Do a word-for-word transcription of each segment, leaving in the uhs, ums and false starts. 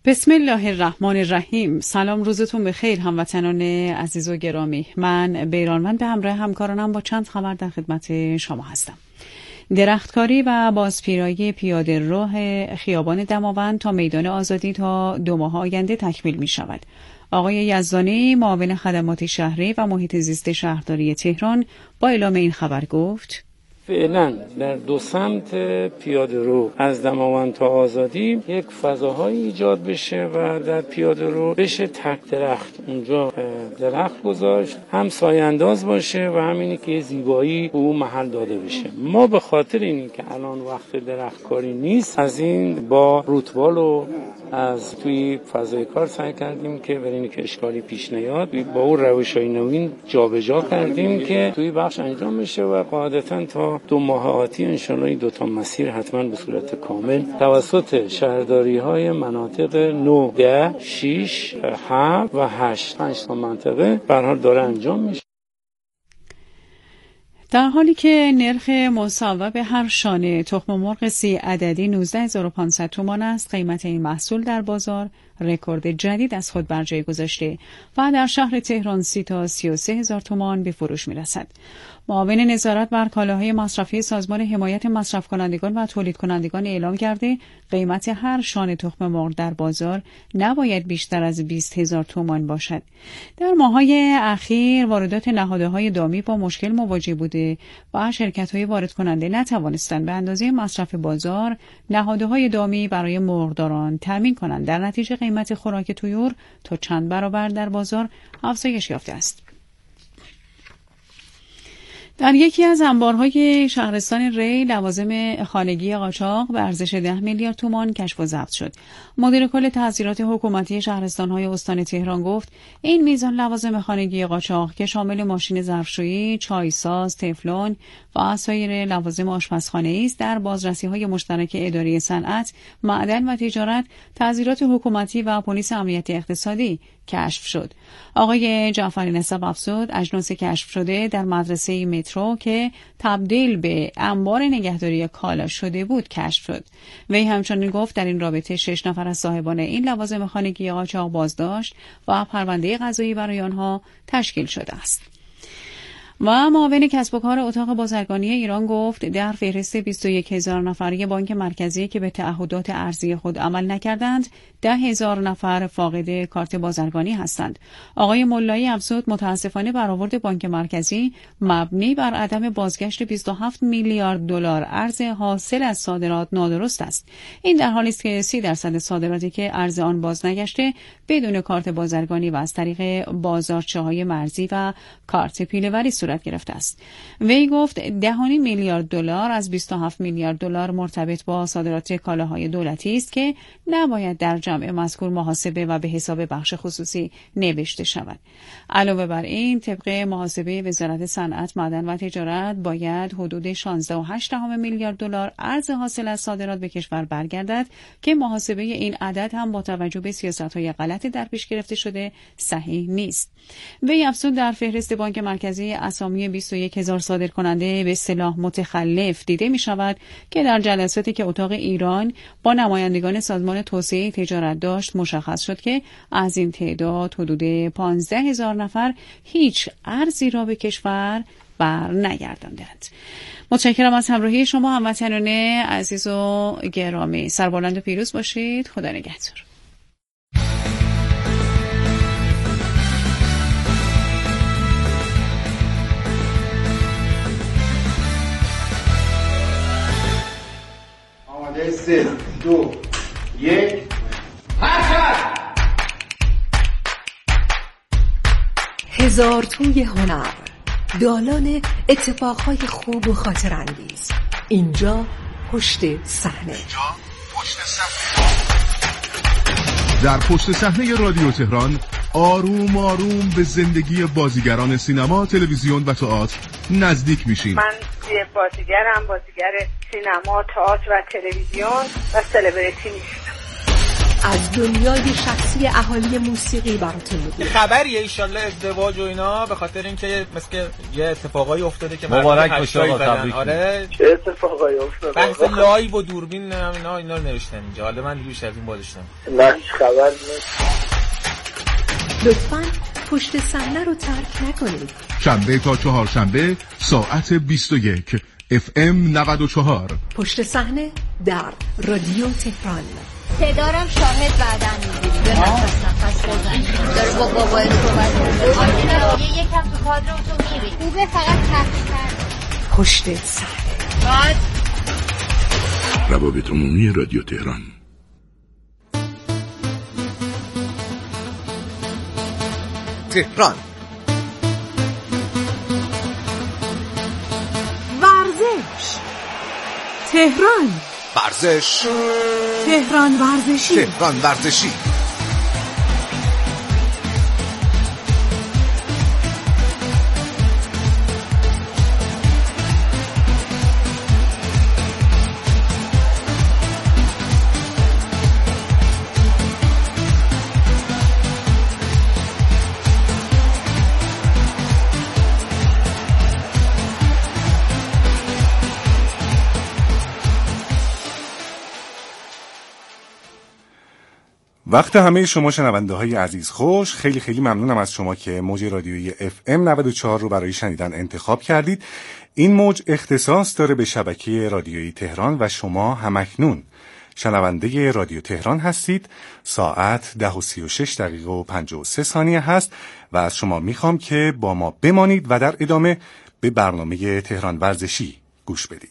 بسم الله الرحمن الرحیم. سلام، روزتون بخیر هموطنان عزیز و گرامی. من بیرانوند به همراه همکارانم با چند خبر در خدمت شما هستم. درختکاری و بازپیرایی پیاده راه خیابان دماوند تا میدان آزادی تا دو ماه آینده تکمیل می شود. آقای یزدانی معاون خدمات شهری و محیط زیست شهرداری تهران با اعلام این خبر گفت: فعلا در دو سمت پیاده رو از دماوند تا آزادی یک فضاهایی ایجاد بشه و در پیاده رو بشه تک درخت، اونجا درخت گذاشت، هم سایه انداز باشه و همینی که زیبایی به اون محل داده بشه. ما به خاطر اینی که الان وقت درخت کاری نیست، از این با روتبال و از توی فضای کار سعی کردیم که برای اینکه اشکالی پیش نیاد با اون روش‌های نوین جابجا کردیم که توی بخش انجام بشه و قاعدتاً تا دو ماه آتی انشالله این دوتا مسیر حتما به صورت کامل توسط شهرداری‌های مناطق نه، ده، شش، هفت و هشت پنج تا منطقه به هر حال داره انجام میشه. در حالی که نرخ مصوب هر شانه تخم مرغ سی عددی نوزده هزار و پانصد تومان است، قیمت این محصول در بازار رکورد جدید از خود بر جای گذاشته و در شهر تهران سی تا سی و سه هزار تومان به فروش می‌رسد. معاون نظارت بر کالاهای مصرفی سازمان حمایت مصرف کنندگان و تولید کنندگان اعلام کرده قیمت هر شانه تخم مرغ در بازار نباید بیشتر از بیست هزار تومان باشد. در ماه‌های اخیر واردات نهادهای دامی با مشکل مواجه بوده و شرکت‌های وارد کننده نتوانستند به اندازه مصرف بازار نهادهای دامی برای مرغداران تامین کنند. در نتیجه قیمت خوراک طیور تا چند برابر در بازار افزایش یافته است. در یکی از انبارهای شهرستان ری لوازم خانگی قاچاق به ارزش ده میلیارد تومان کشف و ضبط شد. مدیر کل تحصیلات حکومتی شهرستان‌های استان تهران گفت این میزان لوازم خانگی قاچاق که شامل ماشین ظرفشویی، چایساز، تفلون و سایر لوازم آشپزخانه است در بازرسی‌های مشترک اداره صنعت، معدن و تجارت، تحصیلات حکومتی و پلیس امنیت اقتصادی کشف شد. آقای جعفری نسب افزود اجناس کشف شده در مدرسه مترو که تبدیل به انبار نگهداری کالا شده بود کشف شد. وی همچنین گفت در این رابطه شش نفر از صاحبان این لوازم خانگی قاچاق بازداشت و پرونده قضایی برای آنها تشکیل شده است. و معاون کسب و کار اتاق بازرگانی ایران گفت در فهرست بیست و یک هزار نفری بانک مرکزی که به تعهدات ارزی خود عمل نکردند، ده هزار نفر فاقد کارت بازرگانی هستند. آقای ملایی افزود متاسفانه برآورد بانک مرکزی مبنی بر عدم بازگشت بیست و هفت میلیارد دلار ارز حاصل از صادرات نادرست است. این در حالی است که سی درصد صادراتی که ارز آن باز نگشته بدون کارت بازرگانی و از طریق بازارچه‌های مرزی و کارت پیله‌وری صورت گرفته است. وی گفت ده و نیم میلیارد دلار از بیست و هفت میلیارد دلار مرتبط با صادرات کالاهای دولتی است که نباید در جمع مذکور محاسبه و به حساب بخش خصوصی نوشته شود. علاوه بر این طبق محاسبه وزارت صنعت، معدن و تجارت باید حدود شانزده و هشت دهم میلیارد دلار ارز حاصل از صادرات به کشور برگردد که محاسبه این عدد هم با توجه به سیاست‌های غلط در پیش گرفته شده صحیح نیست. وی افزود در فهرست بانک مرکزی اسامی بیست و یک هزار صادر کننده به اصطلاح متخلف دیده می شود که در جلساتی که اتاق ایران با نمایندگان سازمان توسعه تجارت داشت مشخص شد که از این تعداد حدود پانزده هزار نفر هیچ ارزی را به کشور بر نگرداندند. متشکرم از همراهی شما هموطنان عزیز و گرامی. سربلند و پیروز باشید. خدا نگهدار. سه دو یک حرکت. هزار توی هنر، دالان اتفاقهای خوب و خاطرانگیز. اینجا پشت صحنه. اینجا پشت صحنه. در پشت صحنه رادیو تهران آروم آروم به زندگی بازیگران سینما، تلویزیون و تئاتر نزدیک میشیم. من یه بازیگرم، بازیگر سینما، تئاتر و تلویزیون و سلبریتی میشم. از دنیای شخصی اهالی موسیقی براتون میگیم. خبریه ایشالله ازدواج و اینا، به خاطر اینکه مثل یه اتفاقایی افتاده که مبارک باشه آقا، تبریک. آره چه اتفاقایی افتاده؟ بحث لایو و دوربین اینا اینا رو نوشتن اینجا. حالا من دیگه بیشتر از این بازشتم نه هیچ خبر نیست. لطفاً پشت صحنه رو ترک نکنید. شنبه تا چهارشنبه ساعت بیست و یک اف ام نود و چهار. پشت صحنه در رادیو تهران. صدارم شاهد بعدن میگیری به نفس نفس بزنی داره با بابای رو صحبت کنه یه یکم تو کادر تو میری خوبه فقط تحقیق کرد. پشت صحنه بعد روابط عمومی رادیو تهران. تهران ورزش. تهران ورزش. تهران ورزشی. تهران ورزشی. وقت همه شما شنونده های عزیز خوش. خیلی خیلی ممنونم از شما که موج رادیویی اف ام نود و چهار رو برای شنیدن انتخاب کردید. این موج اختصاص داره به شبکه رادیویی تهران و شما همکنون شنونده رادیو تهران هستید. ساعت ده و سی و شش دقیقه و پنجاه و سه ثانیه هست و از شما میخوام که با ما بمانید و در ادامه به برنامه تهران ورزشی گوش بدید.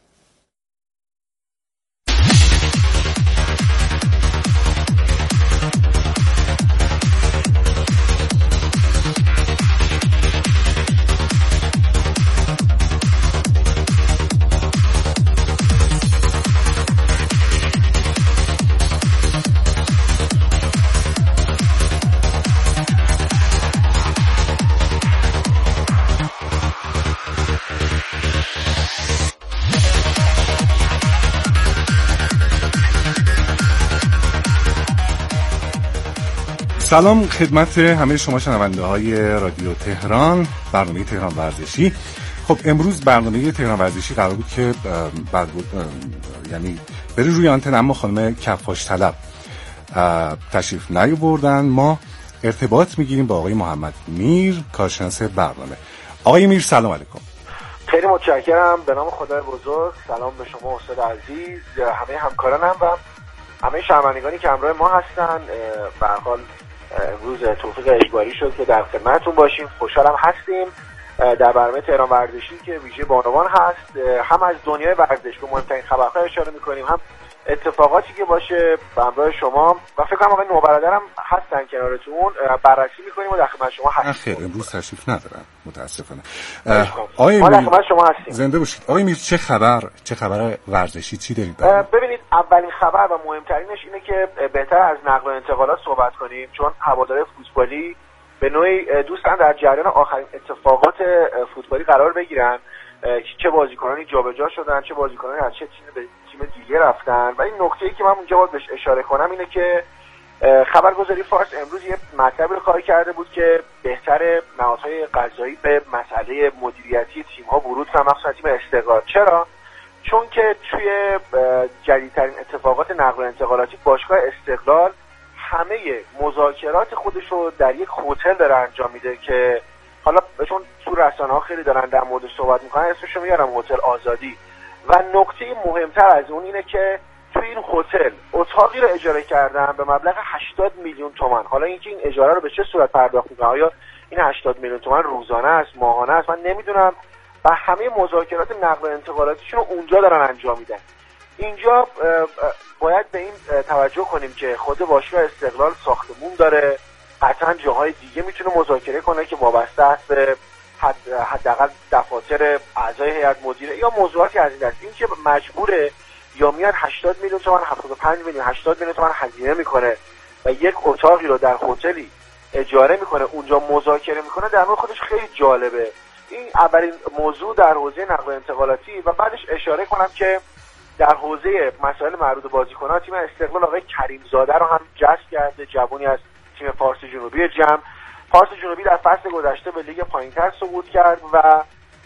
سلام خدمت همه شما شنونده های رادیو تهران، برنامه تهران ورزشی. خب امروز برنامه تهران ورزشی قرار بود که بعد یعنی بره روی آنتن، اما خانم کفاش طلب تشریف نیاوردن. ما ارتباط میگیریم با آقای محمد میر، کارشناس برنامه. آقای میر سلام علیکم. خیلی متشکرم. به نام خدای بزرگ سلام به شما استاد عزیز، همه همکارانم و همه شنوندگانی که همراه ما هستن. به هر حال امروز توفیق اجباری شد که در خدمتتون باشیم. خوشحالم هستیم در برنامه تهران ورزشی که ویژه بانوان هست. هم از دنیای ورزش به مهمترین خبرها اشاره می‌کنیم، هم اتفاقاتی که باشه به همراه شما و فکر کنم آقای نوبرادرم هستن کنارتون، بررسی می‌کنیم و در خدمت شما هستیم. خیر امروز تشریف ندارن متاسفانه. آقای ما در خدمت شما هستیم. زنده باشید. آقای میر چه خبر؟ چه خبر ورزشی چی دارید؟ ببینید اولین خبر و مهمترینش اینه که بهتر از نقل و انتقالات صحبت کنیم، چون هوادارهای فوتبالی به نوعی دوستان در جریان آخرین اتفاقات فوتبالی قرار بگیرن، چه بازیکنانی جابجا شدن، چه بازیکنانی از چه تیم به تیم دیگه رفتن. و این نکته‌ای که من اونجا باید بهش اشاره کنم اینه که خبرگزاری فارس امروز یه مطلبی رو کار کرده بود که بهتر نهادهای قضایی به مسئله مدیریتی تیم‌ها ورود کنن، مخصوصا تیم استقلال. چرا؟ چون که توی جدیدترین اتفاقات نقل و انتقالاتی باشگاه استقلال همه مذاکرات خودش رو در یک هتل داره انجام میده که حالا چون تو رسانه‌ها خیلی دارن در موردش صحبت میکنن اسمش رو میارم هتل آزادی. و نکته مهمتر از اون اینه که توی این هتل اتاقی رو اجاره کردن به مبلغ هشتاد میلیون تومان. حالا اینکه این اجاره رو به چه صورت پرداخت میکنن، آیا این هشتاد میلیون تومان روزانه است، ماهانه است، من نمیدونم. و همه مذاکرات نقل و انتقالاتیشون رو اونجا دارن انجام میدن. اینجا باید به این توجه کنیم که خود باشگاه استقلال ساختمون داره، قطعا جاهای دیگه میتونه مذاکره کنه که وابسته است به حداقل دفاتر اعضای هیئت مدیره یا موضوعاتی از این دست. این که مجبوره یا میاد هشتاد میلیون تومان، هفتاد و پنج میلیون، هشتاد میلیون تومان هزینه میکنه و یک اتاقی رو در هتلی اجاره میکنه، اونجا مذاکره میکنه، در واقع خودش خیلی جالبه. این اولین موضوع در حوزه نقل و انتقالاتی. و بعدش اشاره کنم که در حوزه مسائل مربوط به بازیکن‌ها تیم استقلال آقای کریم زاده رو هم جذب کرده، جوونی از تیم فارس جنوبی جم. فارس جنوبی در فصل گذشته به لیگ پایین‌تر صعود کرد و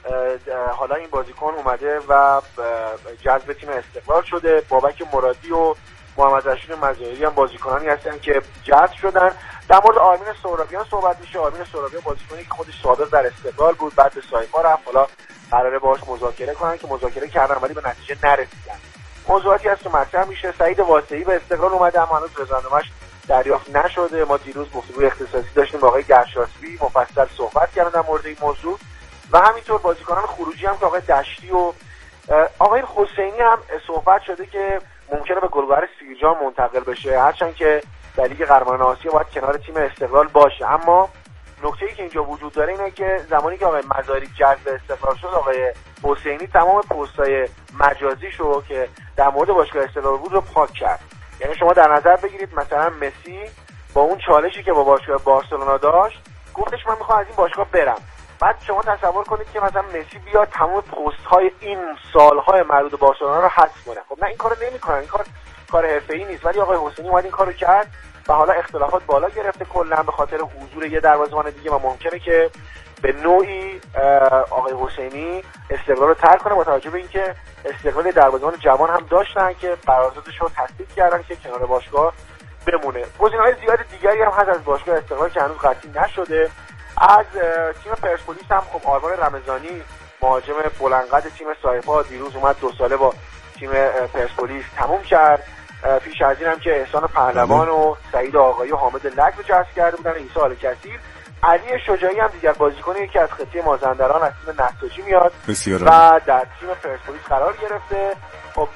حالا این بازیکن اومده و جذب تیم استقلال شده. بابک مرادی و محمد رشید مزایری هم بازیکنانی هستن که جذب شدن. در مورد آرمین سهرابیان صحبت میشه. آرمین سهرابیان بازیکنی که خودش سابق در استقلال بود، بعد به سایپا رفت، حالا قراره باهاش مذاکره کنن که مذاکره کردن ولی به نتیجه نرسیدن. موضوعاتی هست که مطرح میشه. سعید واسعی به استقلال اومده اما هنوز رضایت‌نامه‌اش دریافت نشده. ما دیروز گفتگوی اختصاصی داشتیم با آقای گرشاسبی، مفصل صحبت کردن در مورد این موضوع و همینطور بازیکنان خروجی هم که آقای دشتی و آقای حسینی هم صحبت شده که ممکنه به گلگهر سیرجان منتقل بشه، هرچند که در لیگ قهرمانان آسیا باید کنار تیم استقلال باشه. اما نکته‌ای که اینجا وجود داره اینه که زمانی که آقای مزاری جذب استقلال شد، آقای حسینی تمام پست‌های مجازیش رو که در مورد باشگاه استقلال بود رو پاک کرد. یعنی شما در نظر بگیرید مثلا مسی با اون چالشی که با باشگاه بارسلونا داشت گفتش من میخوام از این باشگاه برم. بعد شما تصور کنید که مثلا مسی بیاد تمام پست‌های این سال‌های مربوط به بارسلونا رو حذف کنه. خب نه، این کارو نمی‌کنن، این کار کار حرفه‌ای نیست. ولی آقای حسینی اومد این کارو کرد و حالا اختلافات بالا گرفته کلا به خاطر حضور یه دروازه‌بان دیگه و ممکنه که به نوعی آقای حسینی استقلال رو ترک کنه با توجه به اینکه استقلال دروازه‌بان جوان هم داشتن که قراردادش رو تصدیق کردن که کنار باشگاه بمونه. گزینه‌های زیاد دیگری هم هست از باشگاه استقلال که هنوز قطعی نشده. از تیم پرسپولیس هم خب آرمان رمضانی مهاجم بلندقد تیم سایپا دیروز اومد دو ساله با تیم پرسپولیس تموم کرد. پیش از این هم که احسان پهلوان و سعید آقایی و حامد لک رو جذب کرده بودن. عیسی آل‌کثیر، علی شجاعی هم دیگر بازیکنی که از خطی مازندران از تیم نساجی میاد و در تیم پرسپولیس قرار گرفته. خب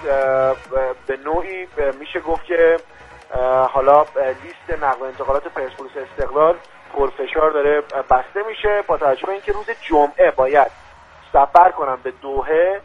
به نوعی میشه گفت که حالا لیست نقل و انتقالات پرسپولیس استقلال پرفشار داره بسته میشه با توجه به اینکه روز جمعه باید سفر کنن به دوحه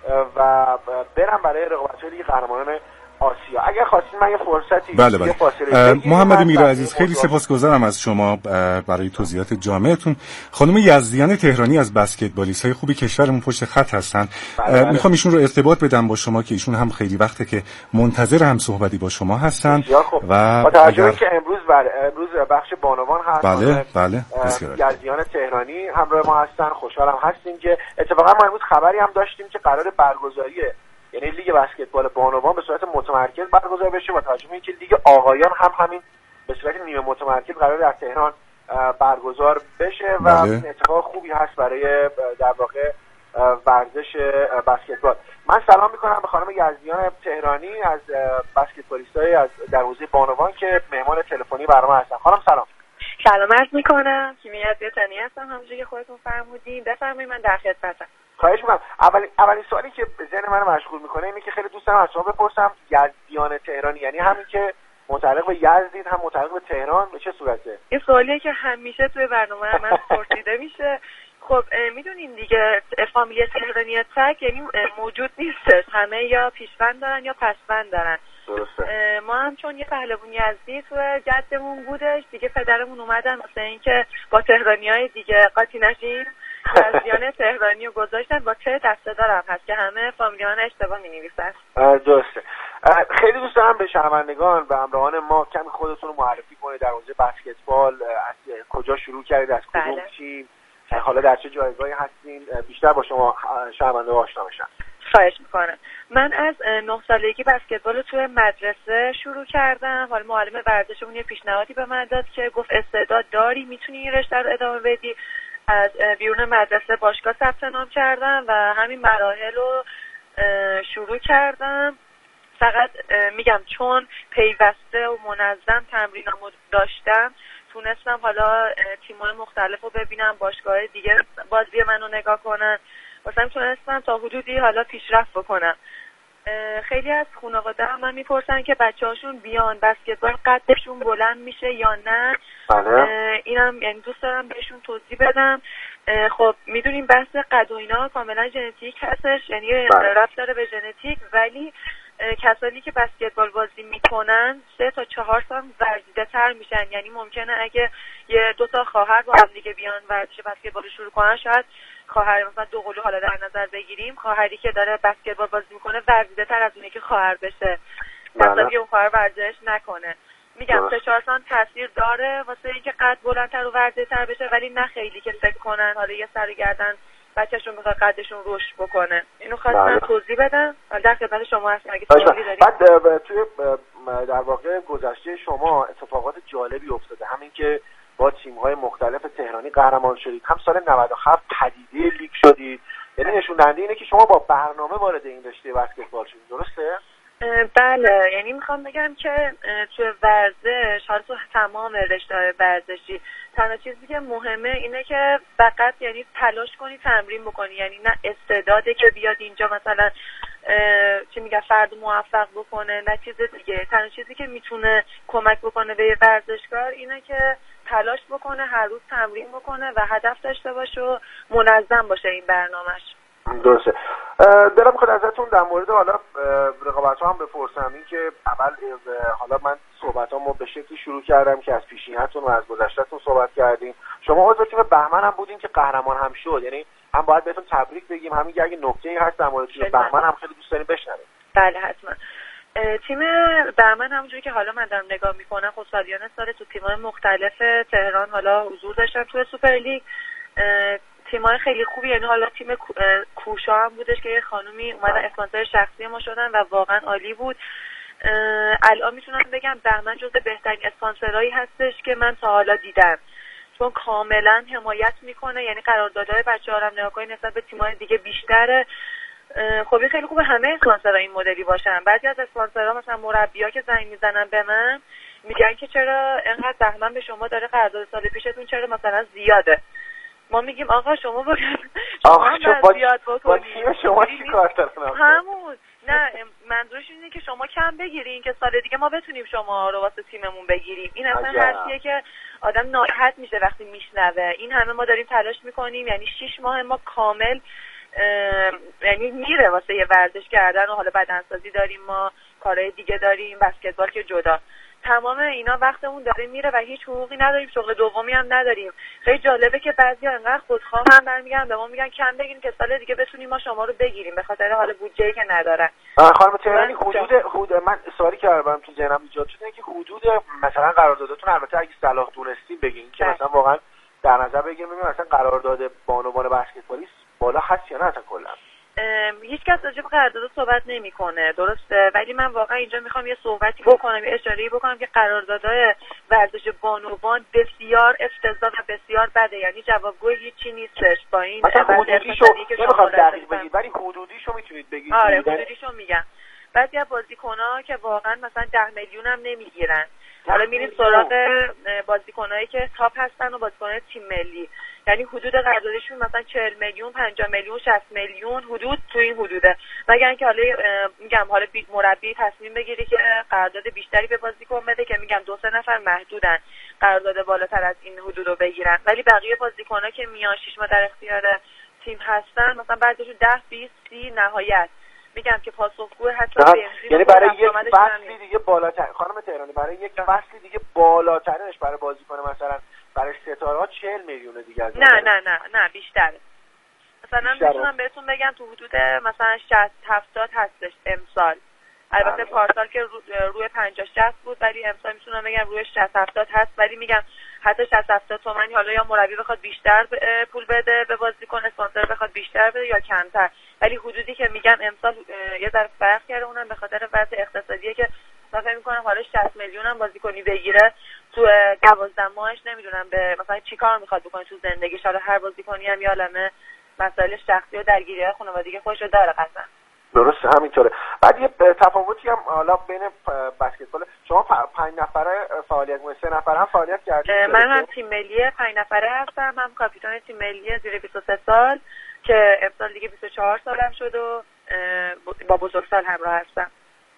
و برن برای رقابت‌های لیگ قهرمانان آسیا. اگر خواستین من یه فرصتی بله بله. محمد میرعزیز خیلی سپاسگزارم از شما برای توضیحات جامعتون. خانم یزدیان تهرانی از بسکتبالیست‌های خوبی کشورمون پشت خط هستن. بله بله. میخوام ایشون رو ارتباط بدم با شما که ایشون هم خیلی وقته که منتظر هم صحبتی با شما هستن و با توجه اگر... که امروز بله امروز بخش بانوان هست. بله بله. یزدیان تهرانی همراه ما هستن. خوشحالم هستیم که اتفاقا ما امروز خبری هم داشتیم که قرار برگزاری یعنی لیگ بسکتبال بانوان به صورت متمرکز برگزار بشه و توجه به اینکه لیگ آقایان هم همین به صورت نیمه متمرکز قرار در تهران برگزار بشه و بله. اتفاق خوبی هست برای در واقع ورزش بسکتبال. من سلام میکنم به خانم یزدیان تهرانی از بسکتبالیستای از در حوزه بانوان که مهمان تلفنی برنامه هستن. خانم سلام. سلام عرض میکنم. کیمیا زیتانی هستم همونجوری که خودتون فرمودین. بفرمایید من در خدمتم. خواهش میکنم. اولین اولین سوالی که ذهن منو مشغول میکنه اینه که خیلی دوست دارم از شما بپرسم یزدیان تهرانی یعنی همین که متعلق به یزدید هم متعلق به تهران به چه صورته؟ این سوالیه که همیشه توی برنامه من پرسیده میشه. خب میدونین دیگه فامیلی تهرانی تک یعنی موجود نیستش، همه یا پیشوند دارن یا پسوند دارن. درسته. ما هم چون یه پهلوان یزدی تو جدمون بودش دیگه پدرمون اومدن واسه اینکه با تهرانیای دیگه قاطی نشیم یزدیان تهرانی رو گذاشتن با چه دسته دارم هست که همه فامیلیان اشتباه می‌نویسن. درسته. خیلی دوست دارم به شنوندگان و همراهان ما کمی خودتون رو معرفی کنید در حوزه بسکتبال، از کجا شروع کردید، از کدوم تیم، حالا در چه جایگاهی هستین، بیشتر با شما شنوندگان آشنا بشن. خواهش میکنم. من از نه سالگی بسکتبال رو توی مدرسه شروع کردم. حالا معلم ورزشمون یه پیشنهادی به من داد که گفت استعداد داری، میتونی این رشته رو ادامه بدی. از بیرون مدرسه باشگاه ثبت نام کردم و همین مراحل رو شروع کردم. فقط میگم چون پیوسته و منظم تمرینامو داشتم تونستم حالا تیم‌های مختلف رو ببینم، باشگاه دیگه بازی منو نگاه کنن، واسه تونستم تا حدودی حالا پیشرفت بکنم. خیلی از خانواده هم من میپرسن که بچه‌هاشون بیان بسکتبال قدشون بلند میشه یا نه. اینم یعنی دوست دارم بهشون توضیح بدم. خب میدونیم بحث قد و اینا کاملا ژنتیک هستش، یعنی ربط داره به ژنتیک، ولی کسانی که بسکتبال بازی میکنن سه تا چهار سال ورزیده تر میشن. یعنی ممکنه اگه یه دو تا خواهر با هم دیگه بیان ورزش بسکتبال شروع کنن شاید خواهر مثلا دو قلو حالا در نظر بگیریم، خواهری که داره بسکتبال بازی میکنه ورزیده تر از اونه که خواهر بشه، مثلا اون خواهر ورزش نکنه. میگم فشار سان تاثیر داره واسه اینکه قد بلندتر و ورزیده‌تر بشه، ولی نه خیلی که فکر کنن حالا یه سر گردن بچه‌شون میخواد قدشون رشد بکنه. اینو خواستم توضیح بدم. در خدمت شما هستم اگه سوالی دارید. بعد توی در واقع گذشته شما اتفاقات جالبی افتاده، همین که با تیم‌های مختلف تهرانی قهرمان شدید، هم سال نود و هفت پدیده لیگ شدید، یعنی نشون دهنده اینه که شما با برنامه وارد این رشته بسکتبال شدید، درسته؟ بله، یعنی میخوام بگم که توی ورزش، حالا تو تمام رشته‌های ورزشی، تنها چیزی که مهمه اینه که فقط یعنی تلاش کنی تمرین بکنی، یعنی نه استعداده که بیاد اینجا مثلا چی میگه فرد موفق بکنه، نه چیز دیگه. تنها چیزی که میتونه کمک بکنه به ورزشکار اینه که تلاش بکنه، هر روز تمرین بکنه و هدف داشته باشه و منظم باشه این برنامه‌اش. درسته. دلم میخواد ازتون در مورد حالا رقابت‌ها هم بپرسم. این که اول حالا من صحبتامو به شکلی شروع کردم که از پیشینه‌تون و از گذشته‌تون صحبت کردیم. شما عضو تیم بهمن هم بودین که قهرمان هم شد، یعنی هم باید بهتون تبریک بگیم، همین که اگه نکته‌ای هست در مورد تیم بهمن هم خیلی دوست داریم بشنویم. بله حتما. تیم بهمن همونجوری که حالا من دارم نگاه میکنم خب سالیان سال تو تیم‌های مختلف تهران حالا حضور داشتن تو سوپر لیگ، تیم‌های خیلی خوبی، یعنی حالا تیم کوشا هم بودش که یه خانومی اومدن اسپانسر شخصی ما شدن و واقعا عالی بود. الان میتونم بگم بهمن جزو بهترین اسپانسرایی هستش که من تا حالا دیدم، چون کاملا حمایت میکنه، یعنی قراردادهای بچه‌ها رو هم نگاه کنید نسبت به تیم‌های دیگه بیشتره. خب خیلی خوبه همه اسپانسرها این مدلی باشن. بعضی از اسپانسرها مثلا مربی‌ها که زنگ میزنن به من میگن که چرا اینقدر بهمن به شما داره قرارداد سال پیشتون چرا مثلا زیاده. ما میگیم آقا شما باید شما هم زیاد بکنید. شما چی کار دارید؟ همون نه منظورش اینه که شما کم بگیرین که سال دیگه ما بتونیم شما رو واسه تیممون بگیریم. این اصلا حرفیه که آدم ناراحت میشه وقتی میشنوه. این همه ما داریم تلاش میکنیم، یعنی شش ماه ما کامل یعنی میره واسه یه ورزش کردن و حالا بدنسازی داریم، ما کارهای دیگه داریم، بسکتبال که جدا، تمام اینا وقتمون داره میره و هیچ حقوقی نداریم، شغل دومی هم نداریم. خیلی جالبه که بعضیا انقدر خودخواه هم برمیگردن به ما میگن کم بگیرین که سال دیگه بتونیم ما شما رو بگیریم به خاطر حال بودجه‌ای که ندارن. خانم تهرانی حدود حدود من سوالی که برام تو ذهنم ایجاد شد اینه که حدود مثلا قراردادتون، البته اگه صلاح دونستین بگین که مثلا واقعا در نظر بگیریم ببینیم مثلا قرارداد بانوان بسکتبالیست بالا هست یا نه اصلا کلا. هیچ کس راجع به قرارداد صحبت نمیکنه، درسته، ولی من واقعا اینجا میخوام یه صحبتی بکنم، یه اشاره‌ای بکنم که قراردادهای ورزش بانوان بسیار افتضاح و بسیار بده، یعنی جوابگوی هیچی نیستش با این مثلا حدودیشو نمیخوام دقیق بگید ولی حدودیشو میتونید بگید. آره حدودیشو میگم. بعضی از بازیکن‌ها که واقعا مثلا ده میلیون هم نمیگیرن، حالا میریم سراغ بازیکنایی که تاپ هستن و بازیکنای تیم ملی، یعنی حدود قراردادشون مثلا چهل میلیون، پنجاه میلیون، شصت میلیون، حدود تو این حدوده. مگر اینکه حالا میگم حالا مربی تصمیم بگیره که قرارداد بیشتری به بازیکن بده که میگم دو سه نفر محدودن قرارداد بالاتر از این حدود رو بگیرن، ولی بقیه بازیکن‌ها که میان شش ماه در اختیار تیم هستن مثلا بعضیشون ده بیست سی نهایت میگم که پاسخگو حتی بنزین، یعنی برای یک فصلی دیگه بالاتر خانم تهرانی برای یک فصلی دیگه بالاترش برای بازیکن مثلا برای ستاره‌ها چهل میلیون دیگه از نه نه نه نه بیشتره. مثلا میتونم بهتون بگم تو حدود مثلا شصت هفتاد هستش امسال، البته پارسال که رو روی پنجاه شصت بود ولی امسال میتونم بگم روی شصت هفتاد هست، ولی میگم حتی شصت هفتاد تومانی حالا یا مربی بخواد بیشتر پول بده به بازیکن، اسپانسر بخواد بیشتر بده یا کمتر، ولی حدودی که میگم امسال یه ذره فرق کرده، اونم به خاطر وضع اقتصادیه که من فکر می‌کنم حالا شصت میلیون هم بازیکنی بگیره تو دوازده ماهش نمیدونم به مثلا چیکار میخواد بکنه تو زندگیش. حالا هر بازیکنی هم یه عالمه مسائل شخصی و درگیری‌های خانوادگی خودش رو داره قطعا. درسته همینطوره. بعد یه تفاوتی هم حالا بین بسکتبال شما پنج نفره فعالیت می‌کنید، سه نفر هم فعالیت کردید. من هم تیم ملی پنج نفره هستم، هم کاپیتان تیم ملی زیر بیست و سه سال که امسال دیگه بیست و چهار سالم شد و با بزرگسال همراه هستم.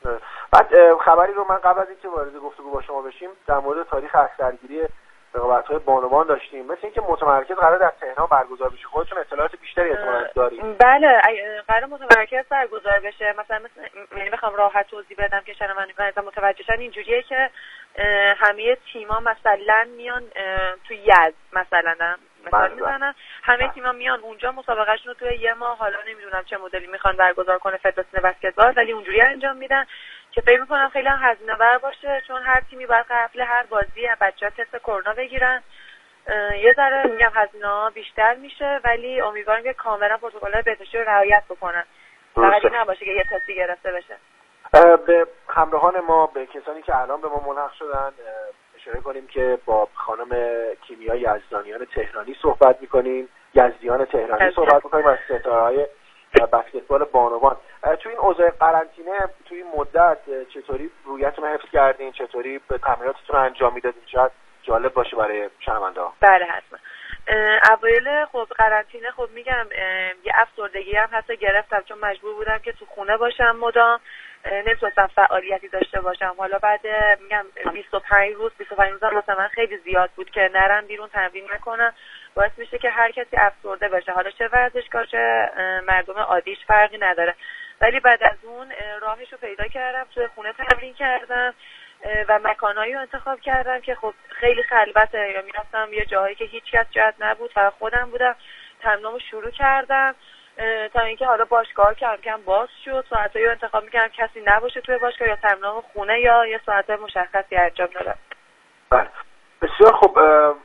بعد خبری رو من قبل از اینکه وارد گفتگو با شما بشیم در مورد تاریخ اخترگیری رقابت‌های بانوان داشتیم، مثل اینکه متمرکز قرار در تهران برگزار بشه. خودتون اطلاعات بیشتری احتمالاً دارید. بله قرار متمرکز برگزار بشه. مثلا یعنی بخوام راحت توضیح بدم که شنوندگان متوجه شن، اینجوریه که همه تیم‌ها مثلا میان تو یزد مثلا مثال میزنم همه تیم‌ها میان اونجا مسابقهشون رو توی یه ماه، حالا نمیدونم چه مدلی میخوان برگزار کنه فدراسیون بسکتبال، ولی اونجوری انجام میدن که فکر میکنم خیلی هم هزینه بر باشه، چون هر تیمی باید قبل هر بازی بچه‌ها تست کرونا بگیرن. یه ذره میگم هزینه‌ها بیشتر میشه، ولی امیدوارم که کاملا پروتکل‌های بهداشتی رو رعایت بکنن. فقط این نباشه که یه تستی گرفته بشه. به همراهان ما، به کسانی که الان به ما ملحق شدن اشاره کنیم که با خانم کیمیا یزدانیان تهرانی صحبت می‌کنیم. یزدیان تهرانی صحبت می‌کنیم از ستاره‌های بسکتبال بانوان. تو این اوضاع قرنطینه، تو این مدت چطوری رویتون رو حفظ کردین؟ چطوری تمریناتتون رو انجام میدادین؟ شاید جالب باشه برای شنونده‌ها. بله حتما. اوایل خب قرنطینه خب میگم یه افسردگی هم حتی گرفتم، چون مجبور بودم که تو خونه باشم مدام، نمیتونستم فعالیتی داشته باشم. حالا بعد میگم بیست و پنج روز بیست و پنج روز هم واسه من خیلی زیاد بود که نرم بیرون تمرین نکنم، باعث میشه که هر کسی افسرده بشه، حالا چه ورزشکار چه مردم عادیش فرقی نداره. ولی بعد از اون راهش رو پیدا کردم، توی خونه تمرین کردم و مکانهایی رو انتخاب کردم که خب خیلی خلوته، یا میرفتم یه جایی که هیچ کس جد نبود، فقط خودم بودم، تمرینامو شروع کردم تا اینکه حالا باشگاه کم کم باز شد، ساعتایی رو انتخاب میکردم کسی نباشه توی باشگاه، یا تمرینامو خونه یا یه ساعت مشخصی انجام دادم. بله بسیار خب.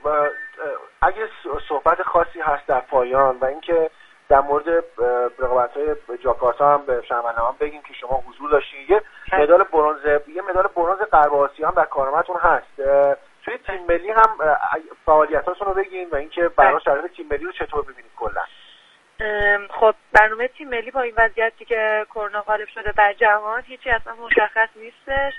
اگه صحبت خاصی هست در پایان و اینکه در مورد رقابت‌های جاکارتا هم به شنوندگان بگیم که شما حضور داشتین، یه مدال برنز یه مدال برنز غرب آسیا هم در کارنامه‌تون هست. توی تیم ملی هم فعالیتاتون رو بگین و اینکه برنامه شرایط تیم ملی رو چطور ببینید کلا. خب برنامه تیم ملی با این وضعیتی که کرونا غالب شده بر جهان هیچی اصلا مشخص نیستش،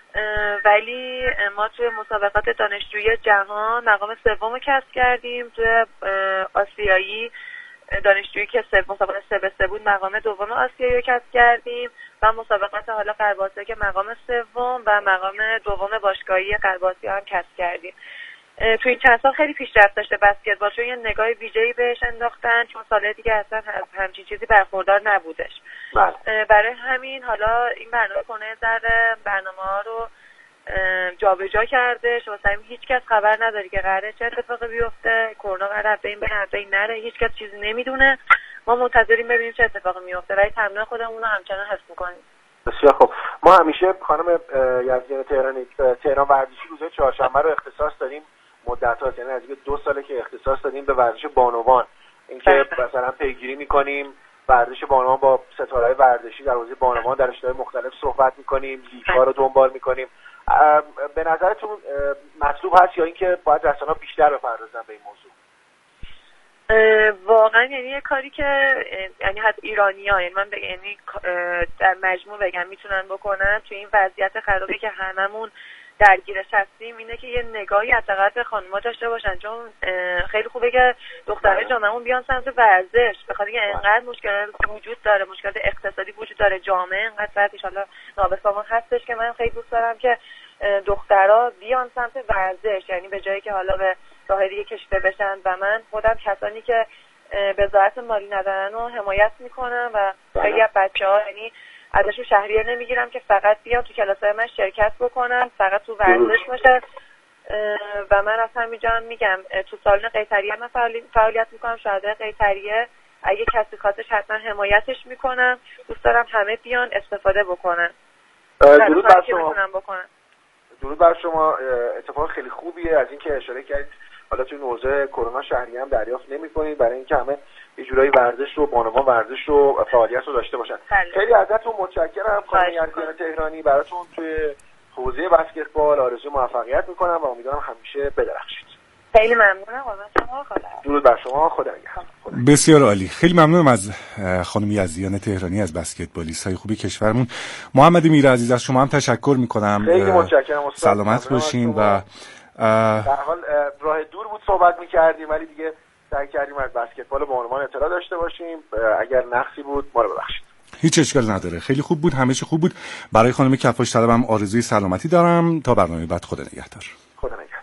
ولی ما توی مسابقات دانشجویی جهان مقام سوم کسب کردیم. توی آسیایی دانشجویی که سوم مسابقات سه به سه بود مقام دوم آسیایی رو کسب کردیم و مسابقات حالا غرب آسیا که مقام سوم و مقام دوم باشگاهی غرب آسیا هم کسب کردیم. تو این چند سال خیلی پیشرفت داشته بسکتبال، چون یه نگاه ویژه‌ای بهش انداختن، چون سال دیگه اصلا همچین چیزی برخوردار نبودش. بله. برای همین حالا این برنامه کنه ذره برنامه‌ها رو جابجا کرده، واسه همین هیچ کس خبر نداره که قراره چه اتفاقی بیفته، کرونا قراره بین به هر بین نره، هیچ کس چیزی نمیدونه. ما منتظریم ببینیم چه اتفاقی میفته، ولی تمرین خودمون رو همچنان حفظ می‌کنیم. بسیار خب. ما همیشه خانم یزدیان تهرانی تهران ورزشی روزهای چهارشنبه رو اختصاص دادیم، مدت‌ها، یعنی از دو ساله که اختصاص دادیم به ورزش بانوان، اینکه مثلا پیگیری می‌کنیم ورزش بانوان، با ستاره‌های ورزشی در حوزه بانوان در رشته‌های مختلف صحبت می‌کنیم، لیگ‌ها رو دنبال می‌کنیم. به نظرتون مطلوب هست یا اینکه باید رسانه‌ها بیشتر بپردازن به این موضوع؟ واقعا یعنی یه کاری که یعنی حتی ایرانی‌ها، یعنی من بگم یعنی در مجموع بگم میتونن بکنن توی این وضعیت خرابی که هممون درگیرش هستیم، اینه که یه نگاهی حداقل به خانم‌ها داشته باشن، چون خیلی خوبه که دخترای جامعهمون بیان سمت ورزش، بخاطر اینکه انقدر مشکلات وجود داره، مشکلات اقتصادی وجود داره، جامعه انقدر ساعت ان شاءالله نابسامان هستش که من خیلی دوست دارم که دخترها بیان سمت ورزش، یعنی به جایی که حالا به راه دیگه کشیده بشن. و من خودم کسانی که وزارت مالی ندارن رو حمایت میکنم و خیلی از بچه‌ها یعنی ازشون شهریه نمیگیرم که فقط بیان تو کلاس‌های من شرکت بکنن، فقط تو ورزش باشه. و من از همینجا هم میگم تو سالن قیصریه من فعالیت میکنم، شهادت قیصریه، اگه کسی خواستش حتما حمایتش میکنم، دوست دارم همه بیان استفاده بکنن. درود بر شما. درود بر شما. اتفاق خیلی خوبیه از اینکه اشاره کردید حالا توی موضوع کرونا شهریه هم دریافت نمی‌کنید، برای اینکه همه یه جورایی ورزش رو، بانوان ورزش رو، فعالیت رو داشته باشن. بله. خیلی ازتون متشکرم خانم یزدیان تهرانی، براتون توی حوزه بسکتبال آرزوی موفقیت میکنم و امیدوارم همیشه بدرخشید. خیلی ممنونم. قربان شما. خدا. درود بر شما. خدا نگهدار. بسیار عالی. خیلی ممنونم از خانم یزدیان تهرانی از بسکتبالیست‌های خوبی کشورمون. محمد میرعزیز از شما هم تشکر میکنم. خیلی متشکرم استاد. سلامت باشین و در حال راه دور بود صحبت می‌کردیم، ولی دیگه سعی کردیم از بسکتبال بانوان اطلاع داشته باشیم. اگر نقصی بود ما رو ببخشید. هیچ اشکال نداره. خیلی خوب بود، همه چی خوب بود. برای خانم کفاش طلبم آرزوی سلامتی دارم. تا برنامه بعد، خدا نگهدار. خدا نگهدار.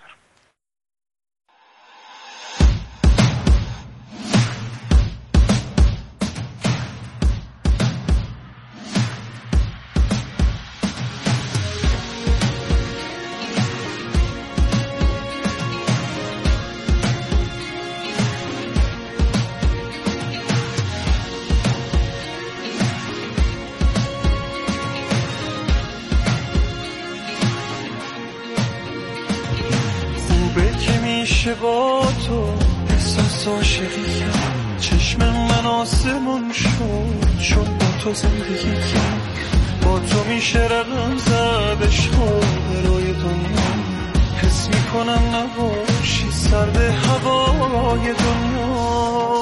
که با تو احساس عاشقی کرد، چشم من آسمون شد چون با تو زندگی کرد. با تو میشه رقم زد عشق روی دنیا، حس میکنم نباشی سرد هوای دنیا.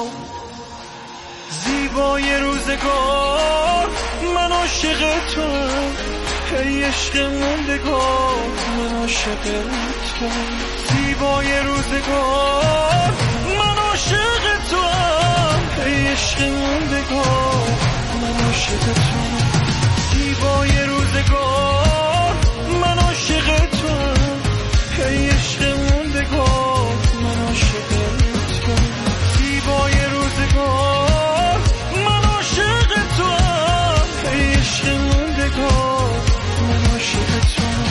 زیبای روزگار من عاشق توام، ای عشق موندگار من عاشق توام. زیبای روزگار من عاشق توام، ای عشق موندگار من عاشق توام. زیبای روزگار من عاشق توام، ای عشق موندگار من عاشق توام. زیبای روزگار من عاشق توام، ای عشق موندگار من عاشق توام.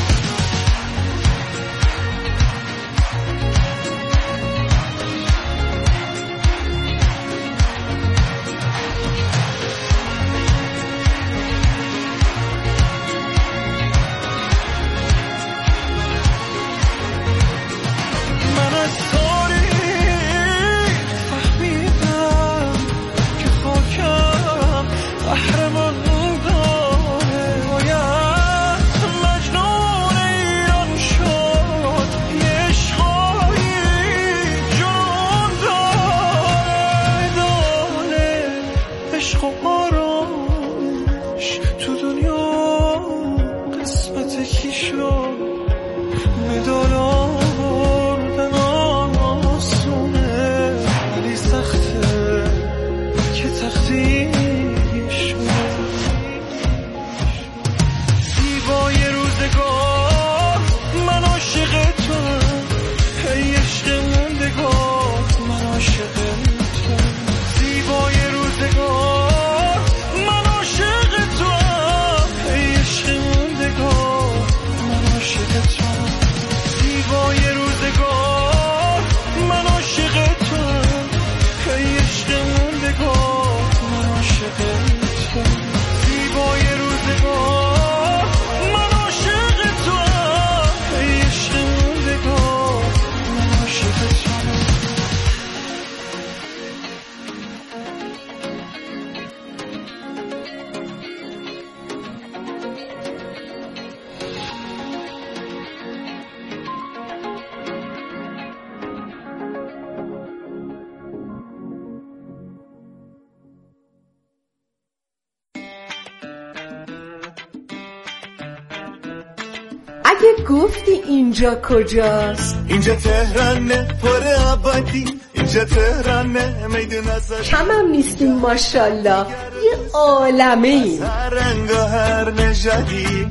اگه گفتی اینجا کجاست؟ اینجا تهرانه پر آبادی، اینجا تهرانه میدون ازش کمم نیستیم ماشالله، یه عالمه ایم. هر رنگ و هر نژادی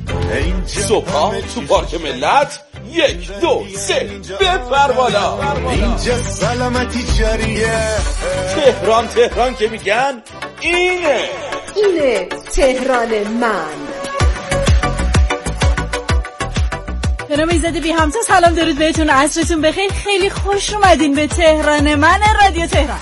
صبح تو پارک ملت یک دو سه بپر بالا. اینجا سلامتی جاریه، تهران تهران که میگن اینه اینه تهران من. خانم ایزدی بی همتا سلام درود بهتون، عصرتون بخیر، خیلی خوش اومدین به تهران من رادیو تهران.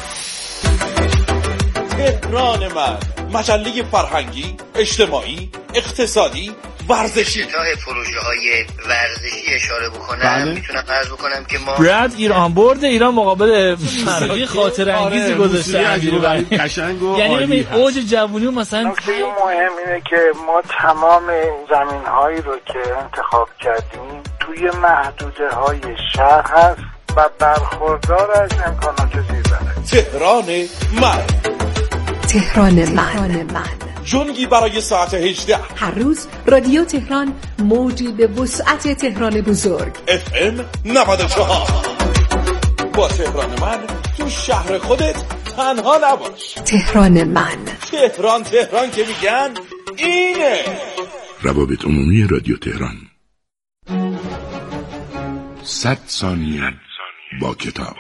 تهران من مجله فرهنگی، اجتماعی، اقتصادی، ورزشی. تا پروژه های ورزشی اشاره بکنم بله. میتونم عرض بکنم که ما برد ایران برد ایران مقابل فرقی خاطر انگیزی گذاشته قشنگ و یعنی به اوج جوونی مثلا. نکته مهم اینه که ما تمام زمین هایی رو که انتخاب کردیم توی محدوده های شهر هست و برخوردار از امکانات زیرزمینی. تهران من تهران من من جنگی برای ساعت هجده. هر روز رادیو تهران موجی به وسعت تهران بزرگ اف ام نود و چهار. با تهران من تو شهر خودت تنها نباش. تهران من تهران تهران که میگن اینه. روابط عمومی رادیو تهران. صد ثانیه با کتاب.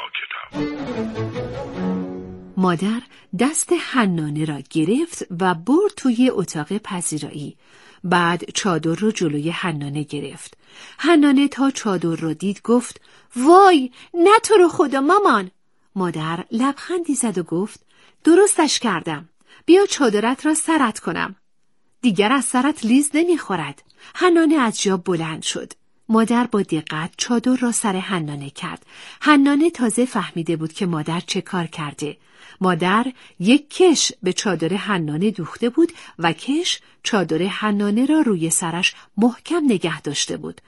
مادر دست حنانه را گرفت و برد توی اتاق پذیرایی. بعد چادر رو جلوی حنانه گرفت. حنانه تا چادر رو دید گفت وای نه تو رو خدا مامان. مادر لبخندی زد و گفت درستش کردم، بیا چادرت را سرت کنم. دیگر از سرت لیز نمیخورد. حنانه از جا بلند شد. مادر با دقت چادر را سر حنانه کرد. حنانه تازه فهمیده بود که مادر چه کار کرده. مادر یک کش به چادر حنانه دوخته بود و کش چادر حنانه را روی سرش محکم نگه داشته بود.